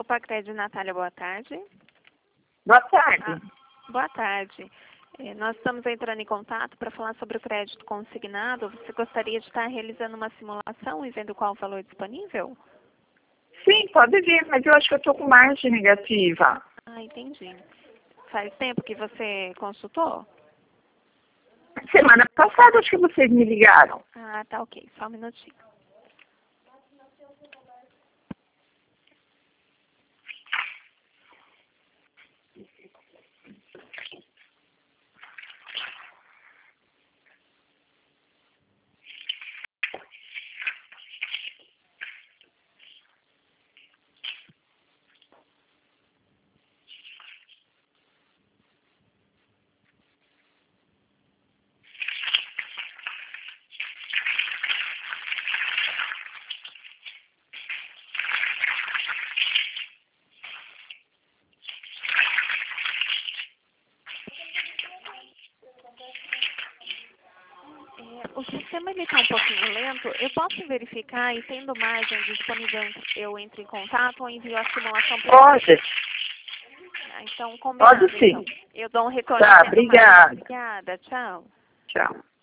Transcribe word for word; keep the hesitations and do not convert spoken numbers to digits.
Copa Crédito, Natália, boa tarde. Boa tarde. Ah, boa tarde. É, nós estamos entrando em contato para falar sobre o crédito consignado. Você gostaria de estar realizando uma simulação e vendo qual o valor disponível? Sim, pode vir, mas eu acho que eu estou com margem negativa. Ah, entendi. Faz tempo que você consultou? Semana passada acho que vocês me ligaram. Ah, tá ok. Só um minutinho. É, o sistema está um pouquinho lento. Eu posso verificar e, tendo margem disponível, eu entro em contato ou envio a simulação para Pode. Ah, então, combinado. Pode sim. Então. Eu dou um retorno. Tá, tendo margem. obrigada. Obrigada. Tchau. Tchau.